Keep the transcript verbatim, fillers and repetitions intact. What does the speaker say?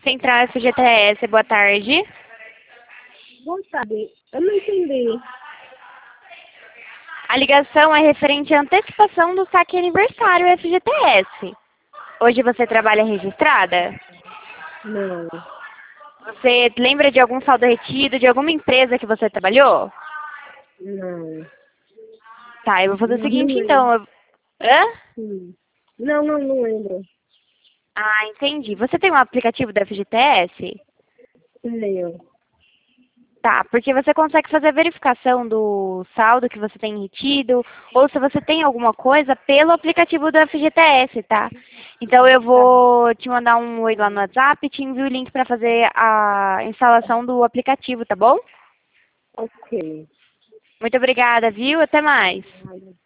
Central F G T S, boa tarde. Boa tarde. Eu não entendi. A ligação é referente à antecipação do saque aniversário F G T S. Hoje você trabalha registrada? Não. Você lembra de algum saldo retido, de alguma empresa que você trabalhou? Não. Tá, eu vou fazer o Não, não seguinte lembro. então. eu- Hã? Hum. Não, não, não lembro. Ah, entendi. Você tem um aplicativo da F G T S? Tenho. Tá, porque você consegue fazer a verificação do saldo que você tem retido, ou se você tem alguma coisa pelo aplicativo do F G T S, tá? Então eu Tá bom. vou te mandar um oi lá no WhatsApp e te envio o link para fazer a instalação do aplicativo, tá bom? Ok. Muito obrigada, viu? Até mais. Vale.